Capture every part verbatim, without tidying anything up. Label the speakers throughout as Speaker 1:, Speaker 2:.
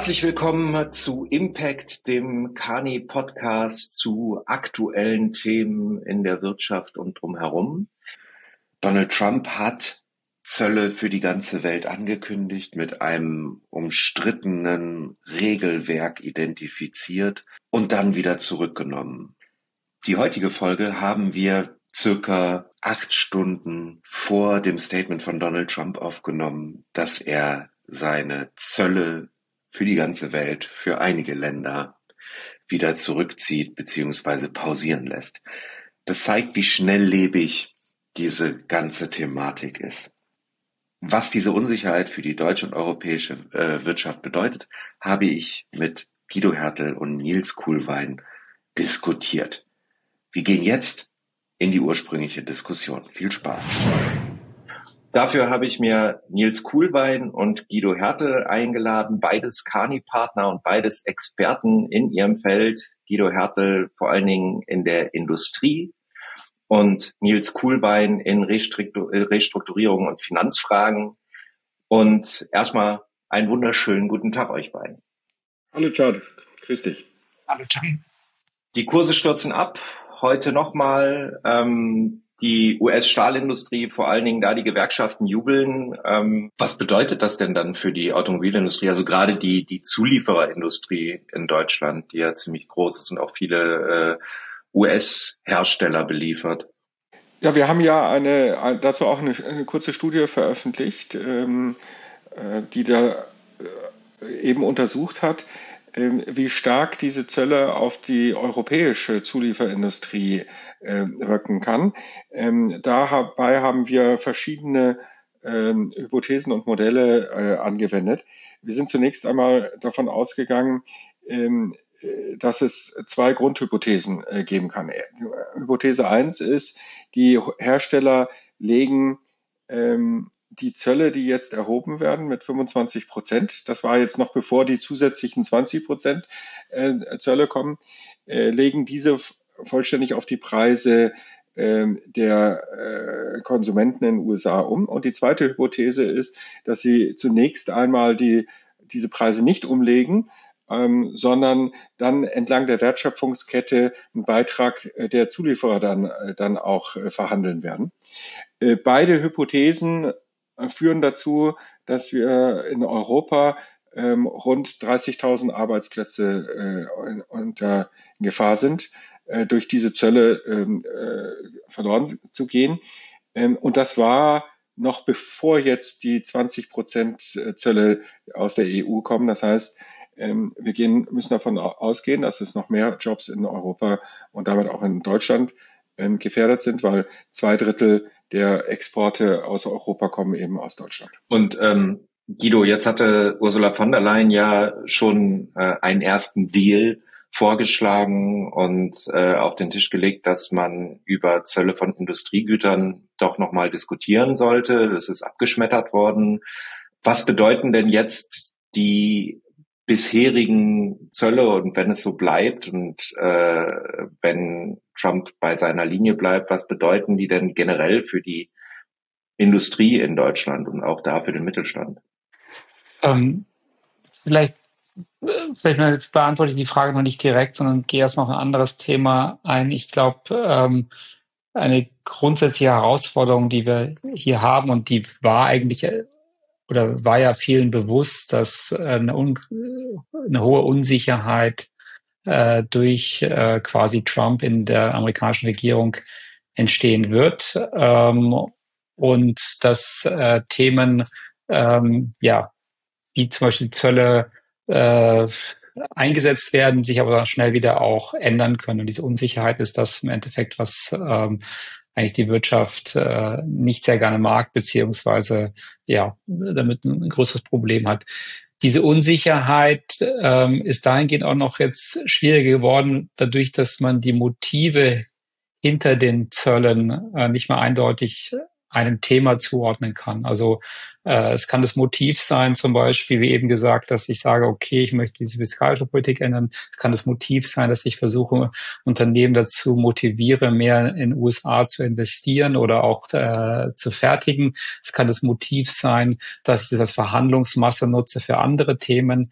Speaker 1: Herzlich willkommen zu Impact, dem Kearney-Podcast zu aktuellen Themen in der Wirtschaft und drumherum. Donald Trump hat Zölle für die ganze Welt angekündigt, mit einem umstrittenen Regelwerk identifiziert und dann wieder zurückgenommen. Die heutige Folge haben wir circa acht Stunden vor dem Statement von Donald Trump aufgenommen, dass er seine Zölle für die ganze Welt, für einige Länder wieder zurückzieht bzw. pausieren lässt. Das zeigt, wie schnelllebig diese ganze Thematik ist. Was diese Unsicherheit für die deutsche und europäische äh, Wirtschaft bedeutet, habe ich mit Guido Hertel und Nils Kuhlwein diskutiert. Wir gehen jetzt in die ursprüngliche Diskussion. Viel Spaß. Dafür habe ich mir Nils Kuhlwein und Guido Hertel eingeladen, beides Kearney-Partner und beides Experten in ihrem Feld. Guido Hertel vor allen Dingen in der Industrie und Nils Kuhlwein in Restrukturierung und Finanzfragen. Und erstmal einen wunderschönen guten Tag euch beiden.
Speaker 2: Hallo Chad, grüß dich.
Speaker 3: Hallo Chad.
Speaker 1: Die Kurse stürzen ab. Heute nochmal ähm, die U S-Stahlindustrie, vor allen Dingen da die Gewerkschaften jubeln. Ähm, was bedeutet das denn dann für die Automobilindustrie? Also gerade die die Zuliefererindustrie in Deutschland, die ja ziemlich groß ist und auch viele äh, U S-Hersteller beliefert.
Speaker 2: Ja, wir haben ja eine dazu auch eine, eine kurze Studie veröffentlicht, ähm, äh, die da äh, eben untersucht hat, wie stark diese Zölle auf die europäische Zulieferindustrie äh, wirken kann. Ähm, dabei haben wir verschiedene ähm, Hypothesen und Modelle äh, angewendet. Wir sind zunächst einmal davon ausgegangen, ähm, dass es zwei Grundhypothesen äh, geben kann. Hypothese eins ist, die Hersteller legen ähm, die Zölle, die jetzt erhoben werden mit fünfundzwanzig Prozent, das war jetzt noch bevor die zusätzlichen zwanzig Prozent äh, Zölle kommen, äh, legen diese vollständig auf die Preise äh, der äh, Konsumenten in den U S A um. Und die zweite Hypothese ist, dass sie zunächst einmal die, diese Preise nicht umlegen, ähm, sondern dann entlang der Wertschöpfungskette einen Beitrag äh, der Zulieferer dann, äh, dann auch äh, verhandeln werden. Äh, beide Hypothesen führen dazu, dass wir in Europa ähm, rund dreißigtausend Arbeitsplätze äh, unter Gefahr sind, äh, durch diese Zölle ähm, äh, verloren zu gehen. Ähm, und das war noch bevor jetzt die zwanzig Prozent Zölle aus der E U kommen. Das heißt, ähm, wir gehen, müssen davon ausgehen, dass es noch mehr Jobs in Europa und damit auch in Deutschland ähm, gefährdet sind, weil zwei Drittel der Exporte aus Europa kommen eben aus Deutschland.
Speaker 1: Und ähm, Guido, jetzt hatte Ursula von der Leyen ja schon äh, einen ersten Deal vorgeschlagen und äh, auf den Tisch gelegt, dass man über Zölle von Industriegütern doch nochmal diskutieren sollte. Das ist abgeschmettert worden. Was bedeuten denn jetzt die bisherigen Zölle, und wenn es so bleibt und äh, wenn Trump bei seiner Linie bleibt, was bedeuten die denn generell für die Industrie in Deutschland und auch da für den Mittelstand?
Speaker 3: Ähm, vielleicht, vielleicht beantworte ich die Frage noch nicht direkt, sondern gehe erstmal auf ein anderes Thema ein. Ich glaube, ähm, eine grundsätzliche Herausforderung, die wir hier haben, und die war eigentlich oder war ja vielen bewusst, dass eine, un, eine hohe Unsicherheit äh, durch äh, quasi Trump in der amerikanischen Regierung entstehen wird, ähm, und dass äh, Themen, ähm, ja, wie zum Beispiel Zölle äh, eingesetzt werden, sich aber dann schnell wieder auch ändern können. Und diese Unsicherheit ist das im Endeffekt, was ähm, eigentlich die Wirtschaft äh, nicht sehr gerne mag, beziehungsweise ja damit ein größeres Problem hat. Diese Unsicherheit ähm, ist dahingehend auch noch jetzt schwieriger geworden, dadurch, dass man die Motive hinter den Zöllen äh, nicht mehr eindeutig einem Thema zuordnen kann. Also äh, es kann das Motiv sein, zum Beispiel, wie eben gesagt, dass ich sage, okay, ich möchte diese fiskalische Politik ändern. Es kann das Motiv sein, dass ich versuche, Unternehmen dazu motiviere, mehr in den U S A zu investieren oder auch äh, zu fertigen. Es kann das Motiv sein, dass ich das als Verhandlungsmasse nutze für andere Themen.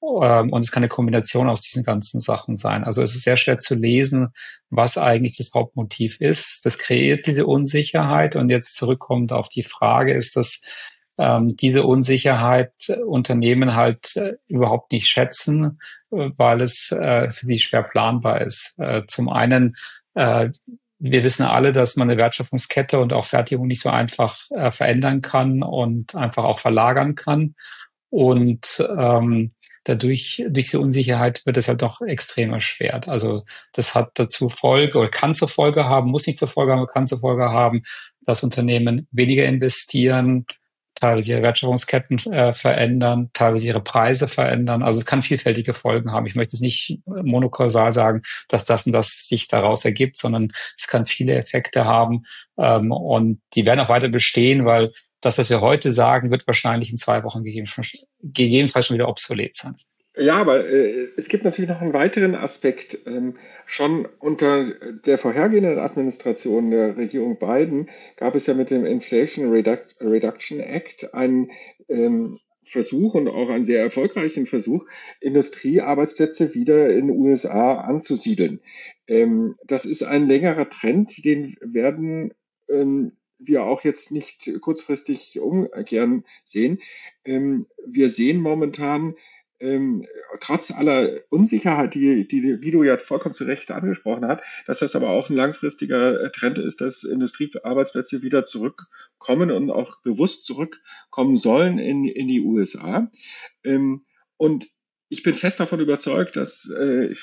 Speaker 3: Ähm, und es kann eine Kombination aus diesen ganzen Sachen sein. Also es ist sehr schwer zu lesen, was eigentlich das Hauptmotiv ist. Das kreiert diese Unsicherheit. Und jetzt zurückkommend auf die Frage, ist, dass ähm, diese Unsicherheit Unternehmen halt äh, überhaupt nicht schätzen, äh, weil es äh, für sie schwer planbar ist. Äh, zum einen, äh, wir wissen alle, dass man eine Wertschöpfungskette und auch Fertigung nicht so einfach äh, verändern kann und einfach auch verlagern kann. Und ähm, dadurch, durch diese Unsicherheit wird es halt doch extrem erschwert. Also das hat dazu Folge oder kann zur Folge haben, muss nicht zur Folge haben, kann zur Folge haben, dass Unternehmen weniger investieren, teilweise ihre Wertschöpfungsketten äh, verändern, teilweise ihre Preise verändern. Also es kann vielfältige Folgen haben. Ich möchte jetzt nicht monokausal sagen, dass das und das sich daraus ergibt, sondern es kann viele Effekte haben ähm, und die werden auch weiter bestehen, weil das, was wir heute sagen, wird wahrscheinlich in zwei Wochen gegebenenfalls schon wieder obsolet sein.
Speaker 2: Ja, aber äh, es gibt natürlich noch einen weiteren Aspekt. Ähm, schon unter der vorhergehenden Administration der Regierung Biden gab es ja mit dem Inflation Reduc- Reduction Act einen ähm, Versuch und auch einen sehr erfolgreichen Versuch, Industriearbeitsplätze wieder in den U S A anzusiedeln. Ähm, das ist ein längerer Trend, den werden ähm, wir auch jetzt nicht kurzfristig umkehren sehen. Ähm, wir sehen momentan, ähm, trotz aller Unsicherheit, die, die Guido ja vollkommen zu Recht angesprochen hat, dass das aber auch ein langfristiger Trend ist, dass Industriearbeitsplätze wieder zurückkommen und auch bewusst zurückkommen sollen in, in die U S A. Ähm, und ich bin fest davon überzeugt, dass äh,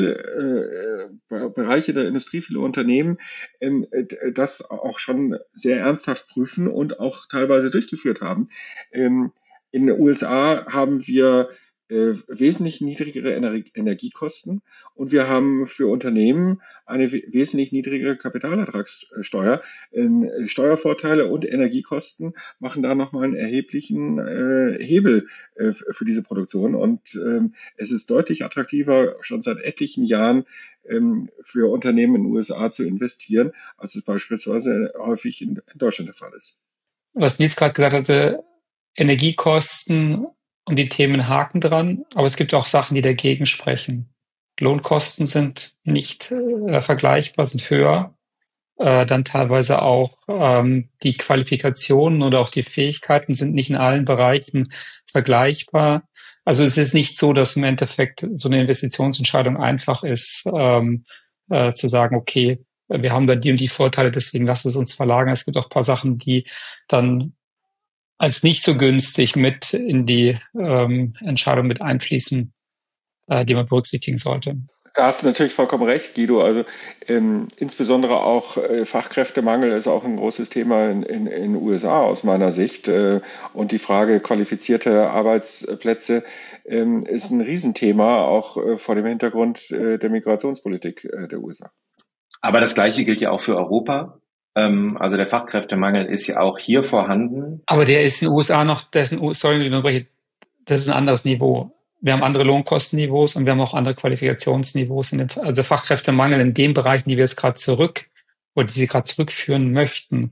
Speaker 2: viele äh, Bereiche der Industrie, viele Unternehmen ähm, das auch schon sehr ernsthaft prüfen und auch teilweise durchgeführt haben. Ähm, in den U S A haben wir äh, wesentlich niedrigere Ener- Energiekosten und wir haben für Unternehmen eine we- wesentlich niedrigere Kapitalertragssteuer. Ähm, Steuervorteile und Energiekosten machen da nochmal einen erheblichen äh, Hebel äh, für diese Produktion und ähm, es ist deutlich attraktiver, schon seit etlichen Jahren ähm, für Unternehmen in den U S A zu investieren, als es beispielsweise häufig in, in Deutschland der Fall ist.
Speaker 3: Was Nils gerade gesagt hatte, Energiekosten und die Themen haken dran, aber es gibt auch Sachen, die dagegen sprechen. Lohnkosten sind nicht äh, vergleichbar, sind höher. Äh, dann teilweise auch ähm, die Qualifikationen oder auch die Fähigkeiten sind nicht in allen Bereichen vergleichbar. Also es ist nicht so, dass im Endeffekt so eine Investitionsentscheidung einfach ist, ähm, äh, zu sagen, okay, wir haben da die und die Vorteile, deswegen lass es uns verlagern. Es gibt auch ein paar Sachen, die dann als nicht so günstig mit in die ähm, Entscheidung mit einfließen, äh, die man berücksichtigen sollte.
Speaker 2: Da hast du natürlich vollkommen recht, Guido. Also ähm, insbesondere auch äh, Fachkräftemangel ist auch ein großes Thema in in, in den U S A aus meiner Sicht. Äh, und die Frage qualifizierte Arbeitsplätze ähm, ist ein Riesenthema, auch äh, vor dem Hintergrund äh, der Migrationspolitik äh, der U S A.
Speaker 1: Aber das Gleiche gilt ja auch für Europa. Ähm, also der Fachkräftemangel ist ja auch hier vorhanden.
Speaker 3: Aber der ist in den U S A noch, der ist in, U- sorry, ich unterbreche, das ist ein anderes Niveau. Wir haben andere Lohnkostenniveaus und wir haben auch andere Qualifikationsniveaus. In dem, also der Fachkräftemangel in den Bereichen, die wir jetzt gerade zurück oder die sie gerade zurückführen möchten,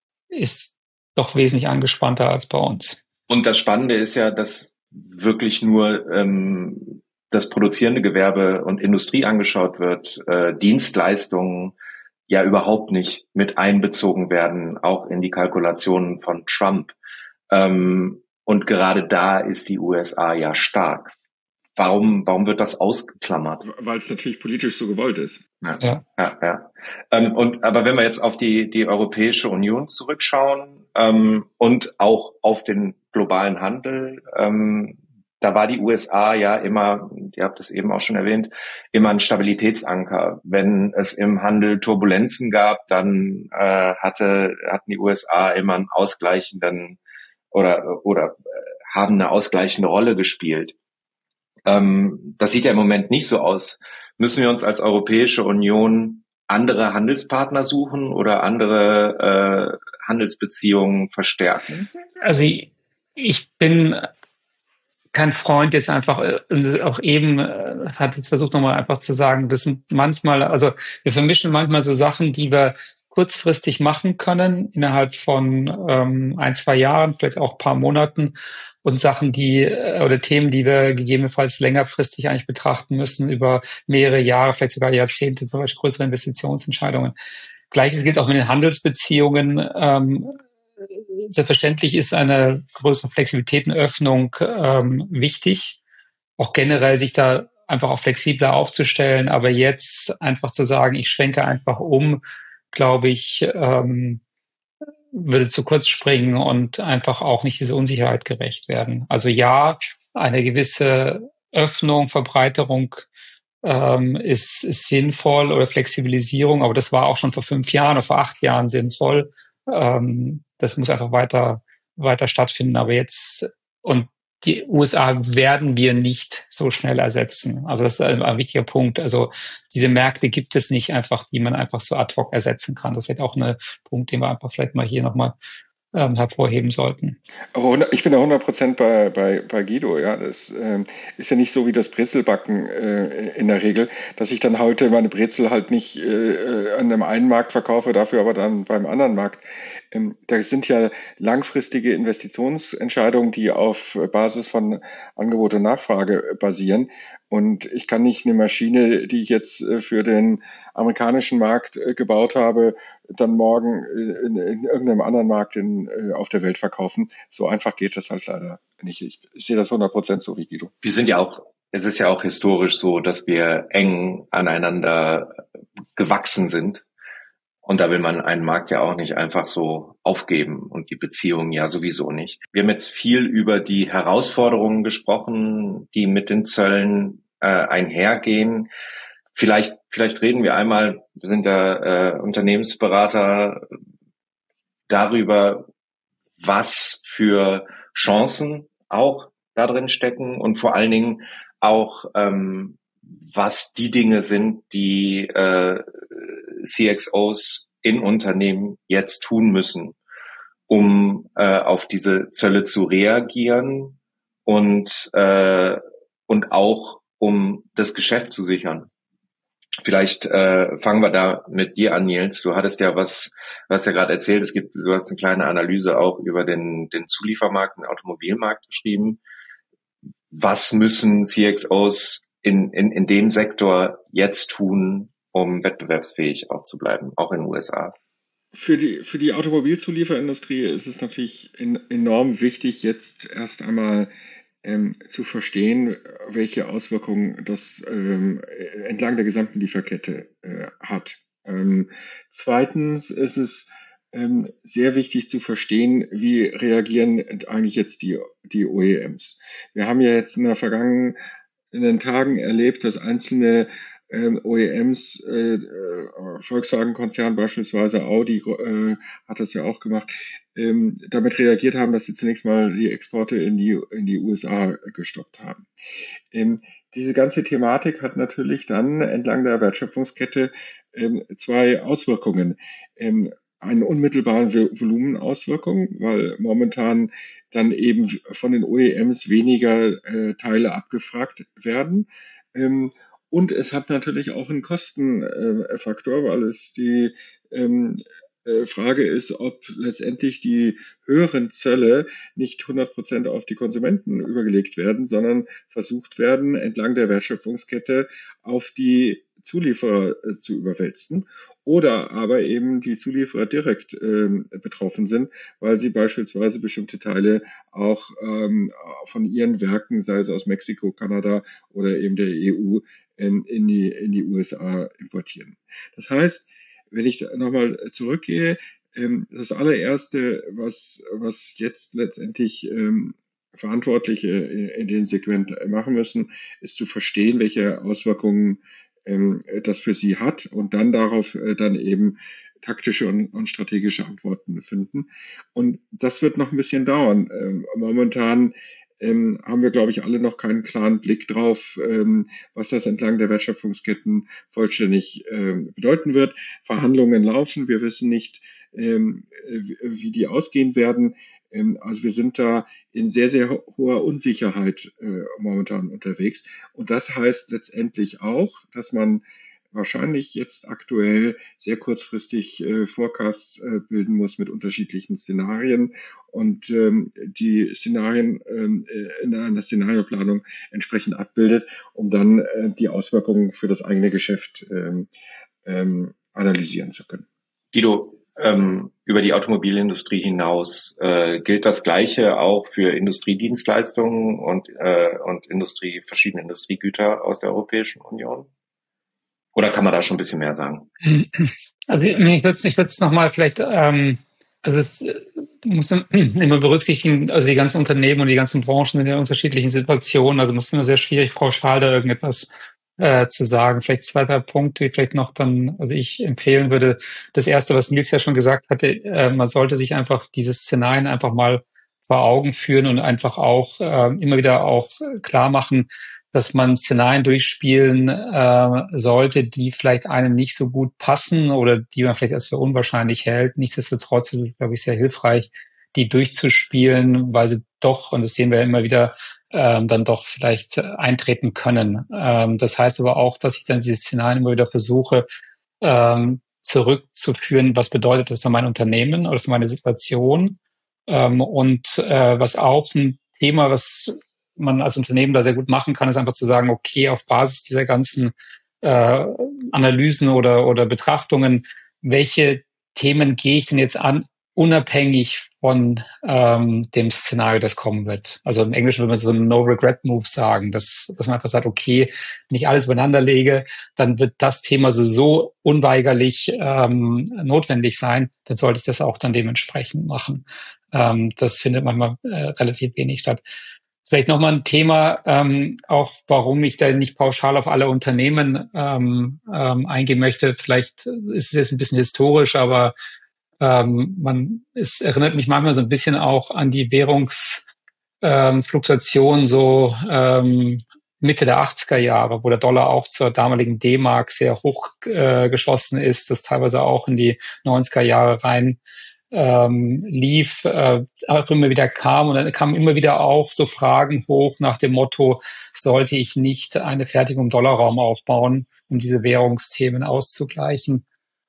Speaker 3: ist doch wesentlich angespannter als bei uns.
Speaker 1: Und das Spannende ist ja, dass wirklich nur ähm, das produzierende Gewerbe und Industrie angeschaut wird, äh, Dienstleistungen ja überhaupt nicht mit einbezogen werden, auch in die Kalkulationen von Trump. Ähm, und gerade da ist die U S A ja stark. Warum, warum wird das ausgeklammert?
Speaker 2: Weil es natürlich politisch so gewollt ist.
Speaker 1: Ja, ja, ja. ja. Ähm, und aber wenn wir jetzt auf die die Europäische Union zurückschauen ähm, und auch auf den globalen Handel, ähm, da war die U S A ja immer, ihr habt es eben auch schon erwähnt, immer ein Stabilitätsanker. Wenn es im Handel Turbulenzen gab, dann äh, hatte hatten die U S A immer einen ausgleichenden oder oder äh, haben eine ausgleichende Rolle gespielt. Ähm, das sieht ja im Moment nicht so aus. Müssen wir uns als Europäische Union andere Handelspartner suchen oder andere äh, Handelsbeziehungen verstärken?
Speaker 3: Also ich, ich bin kein Freund jetzt einfach, äh, auch eben äh, hat jetzt versucht nochmal einfach zu sagen, das sind manchmal, also wir vermischen manchmal so Sachen, die wir kurzfristig machen können, innerhalb von ähm, ein, zwei Jahren, vielleicht auch ein paar Monaten, und Sachen, die äh, oder Themen, die wir gegebenenfalls längerfristig eigentlich betrachten müssen, über mehrere Jahre, vielleicht sogar Jahrzehnte, zum Beispiel größere Investitionsentscheidungen. Gleiches gilt auch mit den Handelsbeziehungen. Ähm, selbstverständlich ist eine größere Flexibilität und Öffnung ähm, wichtig, auch generell sich da einfach auch flexibler aufzustellen. Aber jetzt einfach zu sagen, ich schwenke einfach um, glaube ich, ähm, würde zu kurz springen und einfach auch nicht dieser Unsicherheit gerecht werden. Also ja, eine gewisse Öffnung, Verbreiterung ähm, ist, ist sinnvoll oder Flexibilisierung, aber das war auch schon vor fünf Jahren oder vor acht Jahren sinnvoll. Ähm, das muss einfach weiter, weiter stattfinden. Aber jetzt, und die U S A werden wir nicht so schnell ersetzen. Also das ist ein, ein wichtiger Punkt. Also diese Märkte gibt es nicht einfach, die man einfach so ad hoc ersetzen kann. Das wird auch ein Punkt, den wir einfach vielleicht mal hier nochmal ähm, hervorheben sollten.
Speaker 2: Ich bin da hundert Prozent bei, bei, bei Guido. Ja, das ähm, ist ja nicht so wie das Brezelbacken äh, in der Regel, dass ich dann heute meine Brezel halt nicht äh, an einem einen Markt verkaufe, dafür aber dann beim anderen Markt. Ähm, da sind ja langfristige Investitionsentscheidungen, die auf Basis von Angebot und Nachfrage basieren. Und ich kann nicht eine Maschine, die ich jetzt äh, für den amerikanischen Markt äh, gebaut habe, dann morgen äh, in, in irgendeinem anderen Markt in, äh, auf der Welt verkaufen. So einfach geht das halt leider nicht. Ich, ich sehe das hundert Prozent so wie Guido.
Speaker 1: Wir sind ja auch, es ist ja auch historisch so, dass wir eng aneinander gewachsen sind. Und da will man einen Markt ja auch nicht einfach so aufgeben und die Beziehungen ja sowieso nicht. Wir haben jetzt viel über die Herausforderungen gesprochen, die mit den Zöllen äh, einhergehen. Vielleicht, vielleicht reden wir einmal, wir sind ja äh, Unternehmensberater, darüber, was für Chancen auch da drin stecken und vor allen Dingen auch, ähm, was die Dinge sind, die äh, C X Os in Unternehmen jetzt tun müssen, um äh, auf diese Zölle zu reagieren und äh, und auch um das Geschäft zu sichern. Vielleicht äh, fangen wir da mit dir an, Nils. Du hattest ja was, was ja gerade erzählt. Es gibt, du hast eine kleine Analyse auch über den den Zuliefermarkt, den Automobilmarkt geschrieben. Was müssen C X Os in in in dem Sektor jetzt tun, um wettbewerbsfähig auch zu bleiben, auch in den U S A?
Speaker 2: Für die, für die Automobilzulieferindustrie ist es natürlich in, enorm wichtig, jetzt erst einmal ähm, zu verstehen, welche Auswirkungen das ähm, entlang der gesamten Lieferkette äh, hat. Ähm, zweitens ist es ähm, sehr wichtig zu verstehen, wie reagieren eigentlich jetzt die, die O E Ms. Wir haben ja jetzt in der vergangenen in den Tagen erlebt, dass einzelne ähm, O E Ms, äh, Volkswagen-Konzern beispielsweise, Audi äh, hat das ja auch gemacht, ähm, damit reagiert haben, dass sie zunächst mal die Exporte in die, in die U S A gestoppt haben. Ähm, diese ganze Thematik hat natürlich dann entlang der Wertschöpfungskette ähm, zwei Auswirkungen. Ähm, eine unmittelbare Volumenauswirkung, weil momentan dann eben von den O E Ms weniger äh, Teile abgefragt werden. Ähm, und es hat natürlich auch einen Kostenfaktor, äh, weil es die ähm, äh, Frage ist, ob letztendlich die höheren Zölle nicht hundert Prozent auf die Konsumenten übergelegt werden, sondern versucht werden, entlang der Wertschöpfungskette auf die Zulieferer äh, zu überwälzen. Oder aber eben die Zulieferer direkt ähm, betroffen sind, weil sie beispielsweise bestimmte Teile auch ähm, von ihren Werken, sei es aus Mexiko, Kanada oder eben der E U, in, in, die, in die U S A importieren. Das heißt, wenn ich nochmal zurückgehe, ähm, das allererste, was, was jetzt letztendlich ähm, Verantwortliche in dem Segment machen müssen, ist zu verstehen, welche Auswirkungen ähm, das für sie hat und dann darauf äh, dann eben taktische und, und strategische Antworten finden. Und das wird noch ein bisschen dauern. Ähm, momentan ähm, haben wir, glaube ich, alle noch keinen klaren Blick drauf, ähm, was das entlang der Wertschöpfungsketten vollständig ähm, bedeuten wird. Verhandlungen laufen, wir wissen nicht, ähm, wie die ausgehen werden. Ähm, also wir sind da in sehr, sehr hoher Unsicherheit äh, momentan unterwegs. Und das heißt letztendlich auch, dass man wahrscheinlich jetzt aktuell sehr kurzfristig äh, Forecasts äh, bilden muss mit unterschiedlichen Szenarien und ähm, die Szenarien ähm, in einer Szenarioplanung entsprechend abbildet, um dann äh, die Auswirkungen für das eigene Geschäft ähm, ähm, analysieren zu können.
Speaker 1: Guido, ähm, über die Automobilindustrie hinaus äh, gilt das Gleiche auch für Industriedienstleistungen und, äh, und Industrie, verschiedene Industriegüter aus der Europäischen Union? Oder kann man da schon ein bisschen mehr sagen?
Speaker 3: Also ich würde es ich würde es nochmal vielleicht, ähm, also es muss man immer berücksichtigen, also die ganzen Unternehmen und die ganzen Branchen sind in unterschiedlichen Situationen, also es ist immer sehr schwierig, pauschal da irgendetwas äh, zu sagen. Vielleicht zwei, drei Punkte, die vielleicht noch dann, also ich empfehlen würde, das erste, was Nils ja schon gesagt hatte, äh, man sollte sich einfach diese Szenarien einfach mal vor Augen führen und einfach auch äh, immer wieder auch klar machen, dass man Szenarien durchspielen äh, sollte, die vielleicht einem nicht so gut passen oder die man vielleicht als für unwahrscheinlich hält. Nichtsdestotrotz ist es, glaube ich, sehr hilfreich, die durchzuspielen, weil sie doch, und das sehen wir immer wieder, ähm, dann doch vielleicht eintreten können. Ähm, das heißt aber auch, dass ich dann diese Szenarien immer wieder versuche, ähm, zurückzuführen, was bedeutet das für mein Unternehmen oder für meine Situation. Ähm, und äh, was auch ein Thema, was man als Unternehmen da sehr gut machen kann, ist einfach zu sagen, okay, auf Basis dieser ganzen äh, Analysen oder, oder Betrachtungen, welche Themen gehe ich denn jetzt an, unabhängig von ähm, dem Szenario, das kommen wird. Also im Englischen würde man so ein No-Regret-Move sagen, dass, dass man einfach sagt, okay, wenn ich alles übereinander lege, dann wird das Thema so, so unweigerlich ähm, notwendig sein, dann sollte ich das auch dann dementsprechend machen. Ähm, das findet manchmal äh, relativ wenig statt. Vielleicht nochmal ein Thema, ähm, auch warum ich da nicht pauschal auf alle Unternehmen ähm, ähm, eingehen möchte. Vielleicht ist es jetzt ein bisschen historisch, aber ähm, man, es erinnert mich manchmal so ein bisschen auch an die Währungsfluktuation ähm, so ähm, Mitte der achtziger Jahre, wo der Dollar auch zur damaligen D-Mark sehr hoch äh, geschossen ist, das teilweise auch in die neunziger Jahre rein ähm, lief, äh, auch immer wieder kam. Und dann kamen immer wieder auch so Fragen hoch nach dem Motto, sollte ich nicht eine Fertigung im Dollarraum aufbauen, um diese Währungsthemen auszugleichen?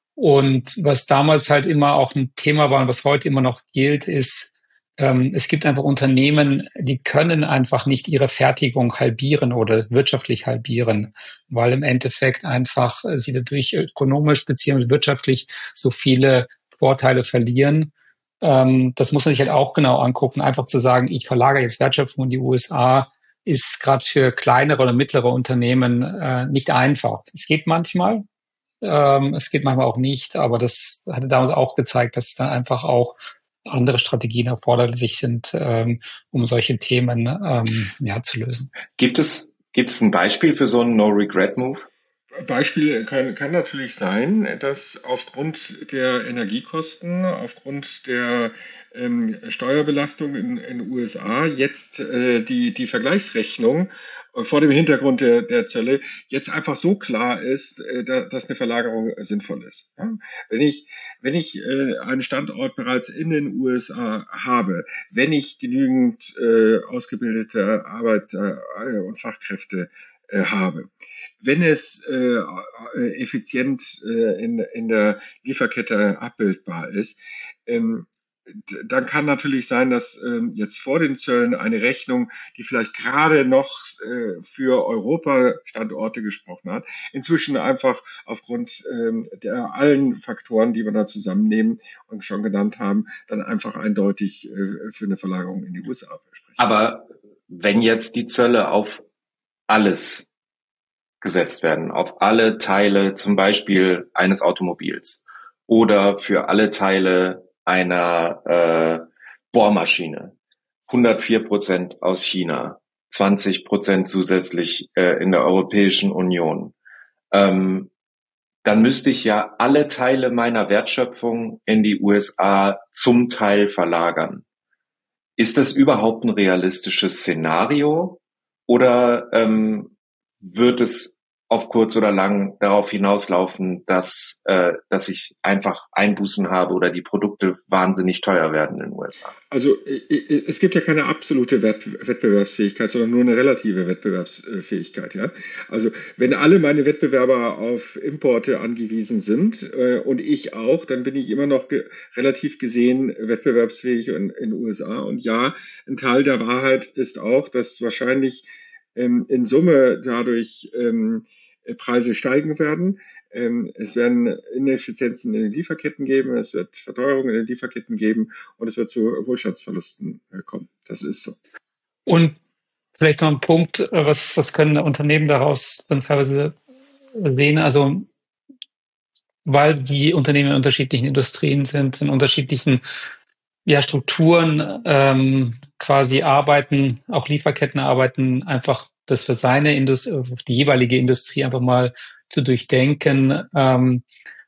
Speaker 3: Und was damals halt immer auch ein Thema war und was heute immer noch gilt, ist, ähm, es gibt einfach Unternehmen, die können einfach nicht ihre Fertigung halbieren oder wirtschaftlich halbieren, weil im Endeffekt einfach sie dadurch ökonomisch beziehungsweise wirtschaftlich so viele Vorteile verlieren. Ähm, das muss man sich halt auch genau angucken. Einfach zu sagen, ich verlagere jetzt Wertschöpfung in die U S A, ist gerade für kleinere oder mittlere Unternehmen äh, nicht einfach. Es geht manchmal, ähm, es geht manchmal auch nicht, aber das hatte damals auch gezeigt, dass es dann einfach auch andere Strategien erforderlich sind, ähm, um solche Themen ähm, ja, zu lösen.
Speaker 1: Gibt es, gibt es ein Beispiel für so einen No-Regret-Move?
Speaker 2: Beispiel kann, kann natürlich sein, dass aufgrund der Energiekosten, aufgrund der ähm, Steuerbelastung in den U S A jetzt äh, die, die Vergleichsrechnung vor dem Hintergrund der, der Zölle jetzt einfach so klar ist, äh, da, dass eine Verlagerung äh, sinnvoll ist. Ja? Wenn ich, wenn ich äh, einen Standort bereits in den U S A habe, wenn ich genügend äh, ausgebildete Arbeiter äh, und Fachkräfte äh, habe, wenn es äh, effizient äh, in, in der Lieferkette abbildbar ist, ähm, dann kann natürlich sein, dass ähm, jetzt vor den Zöllen eine Rechnung, die vielleicht gerade noch äh, für Europa-Standorte gesprochen hat, inzwischen einfach aufgrund ähm, der allen Faktoren, die wir da zusammennehmen und schon genannt haben, dann einfach eindeutig äh, für eine Verlagerung in die U S A sprechen.
Speaker 1: Aber wenn jetzt die Zölle auf alles gesetzt werden, auf alle Teile zum Beispiel eines Automobils oder für alle Teile einer äh, Bohrmaschine, hundertvier Prozent aus China, zwanzig Prozent zusätzlich äh, in der Europäischen Union, ähm, dann müsste ich ja alle Teile meiner Wertschöpfung in die U S A zum Teil verlagern. Ist das überhaupt ein realistisches Szenario oder ähm, wird es auf kurz oder lang darauf hinauslaufen, dass äh, dass ich einfach Einbußen habe oder die Produkte wahnsinnig teuer werden in den U S A?
Speaker 2: Also es gibt ja keine absolute Wettbewerbsfähigkeit, sondern nur eine relative Wettbewerbsfähigkeit. Ja? Also wenn alle meine Wettbewerber auf Importe angewiesen sind äh, und ich auch, dann bin ich immer noch ge- relativ gesehen wettbewerbsfähig in den U S A. Und ja, ein Teil der Wahrheit ist auch, dass wahrscheinlich ähm, in Summe dadurch ähm, Preise steigen werden. Ähm, es werden Ineffizienzen in den Lieferketten geben, es wird Verteuerungen in den Lieferketten geben und es wird zu Wohlstandsverlusten äh, kommen. Das ist so.
Speaker 3: Und vielleicht noch ein Punkt, äh, was, was können Unternehmen daraus dann teilweise sehen? Also, weil die Unternehmen in unterschiedlichen Industrien sind, in unterschiedlichen ja, Strukturen ähm, quasi arbeiten, auch Lieferketten arbeiten, einfach das für seine Industrie, die jeweilige Industrie einfach mal zu durchdenken. Ähm,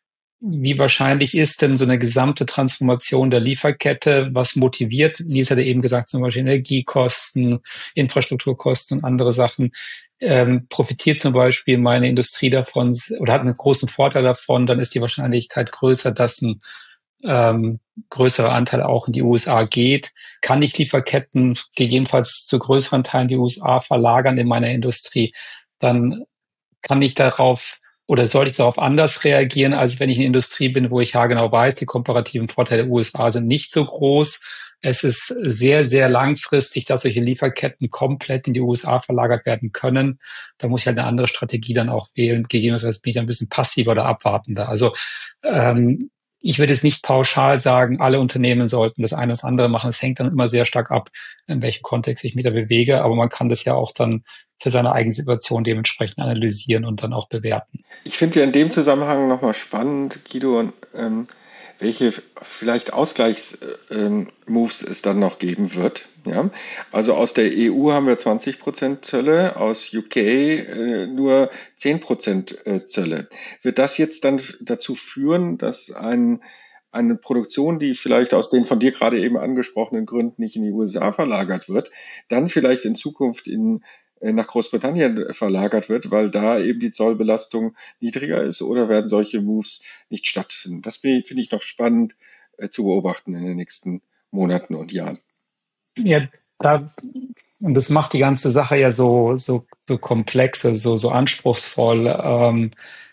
Speaker 3: wie wahrscheinlich ist denn so eine gesamte Transformation der Lieferkette? Was motiviert? Nils hatte eben gesagt, zum Beispiel Energiekosten, Infrastrukturkosten und andere Sachen. Ähm, profitiert zum Beispiel meine Industrie davon oder hat einen großen Vorteil davon, dann ist die Wahrscheinlichkeit größer, dass ein ähm, größerer Anteil auch in die U S A geht. Kann ich Lieferketten gegebenenfalls zu größeren Teilen in die U S A verlagern in meiner Industrie, dann kann ich darauf oder sollte ich darauf anders reagieren, als wenn ich in der Industrie bin, wo ich ja genau weiß, die komparativen Vorteile der U S A sind nicht so groß. Es ist sehr, sehr langfristig, dass solche Lieferketten komplett in die U S A verlagert werden können. Da muss ich halt eine andere Strategie dann auch wählen. Gegebenenfalls bin ich ein bisschen passiver oder abwartender. Also ähm, ich würde jetzt nicht pauschal sagen, alle Unternehmen sollten das eine oder das andere machen. Es hängt dann immer sehr stark ab, in welchem Kontext ich mich da bewege. Aber man kann das ja auch dann für seine eigene Situation dementsprechend analysieren und dann auch bewerten.
Speaker 2: Ich finde ja in dem Zusammenhang nochmal spannend, Guido, ähm, welche vielleicht Ausgleichsmoves ähm, es dann noch geben wird. Ja? Also aus der E U haben wir zwanzig Prozent Zölle, aus U K äh, nur zehn Prozent äh, Zölle. Wird das jetzt dann dazu führen, dass ein, eine Produktion, die vielleicht aus den von dir gerade eben angesprochenen Gründen nicht in die U S A verlagert wird, dann vielleicht in Zukunft in nach Großbritannien verlagert wird, weil da eben die Zollbelastung niedriger ist, oder werden solche Moves nicht stattfinden? Das finde ich noch spannend äh, zu beobachten in den nächsten Monaten und Jahren.
Speaker 3: Ja, da, und das macht die ganze Sache ja so, so, so komplex, so, so anspruchsvoll. Ähm,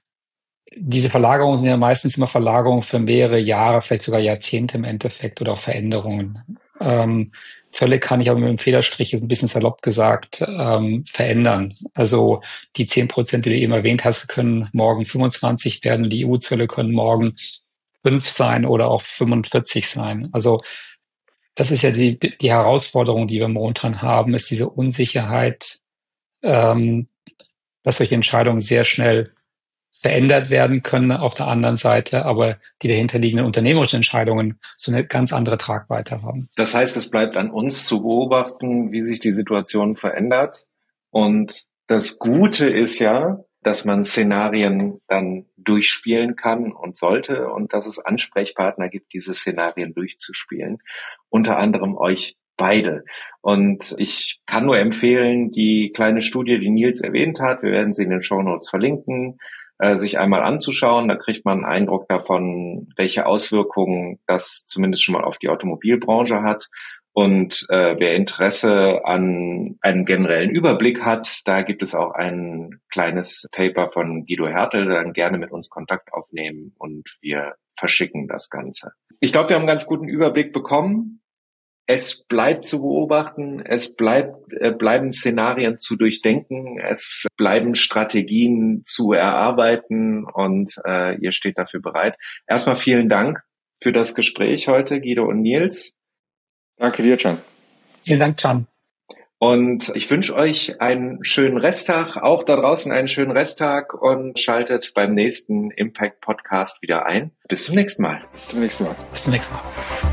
Speaker 3: diese Verlagerungen sind ja meistens immer Verlagerungen für mehrere Jahre, vielleicht sogar Jahrzehnte im Endeffekt oder auch Veränderungen. Ähm, Zölle kann ich aber mit dem Federstrich, ist ein bisschen salopp gesagt, ähm, verändern. Also die zehn Prozent, die du eben erwähnt hast, können morgen fünfundzwanzig werden. Die E U-Zölle können morgen fünf sein oder auch fünfundvierzig sein. Also das ist ja die, die Herausforderung, die wir momentan haben, ist diese Unsicherheit, ähm, dass solche Entscheidungen sehr schnell verändert werden können auf der anderen Seite, aber die dahinterliegenden unternehmerischen Entscheidungen so eine ganz andere Tragweite haben.
Speaker 1: Das heißt, es bleibt an uns zu beobachten, wie sich die Situation verändert. Und das Gute ist ja, dass man Szenarien dann durchspielen kann und sollte und dass es Ansprechpartner gibt, diese Szenarien durchzuspielen. Unter anderem euch beide. Und ich kann nur empfehlen, die kleine Studie, die Nils erwähnt hat, wir werden sie in den Shownotes verlinken, äh, sich einmal anzuschauen. Da kriegt man einen Eindruck davon, welche Auswirkungen das zumindest schon mal auf die Automobilbranche hat. Und äh, wer Interesse an einem generellen Überblick hat, da gibt es auch ein kleines Paper von Guido Hertel, dann gerne mit uns Kontakt aufnehmen und wir verschicken das Ganze. Ich glaube, wir haben einen ganz guten Überblick bekommen. Es bleibt zu beobachten, es bleibt, äh, bleiben Szenarien zu durchdenken, es bleiben Strategien zu erarbeiten und äh, ihr steht dafür bereit. Erstmal vielen Dank für das Gespräch heute, Guido und Nils.
Speaker 2: Danke dir, Can.
Speaker 3: Vielen Dank, Can.
Speaker 1: Und ich wünsche euch einen schönen Resttag, auch da draußen einen schönen Resttag und schaltet beim nächsten Impact Podcast wieder ein. Bis zum nächsten Mal.
Speaker 2: Bis zum nächsten Mal.
Speaker 3: Bis zum nächsten Mal.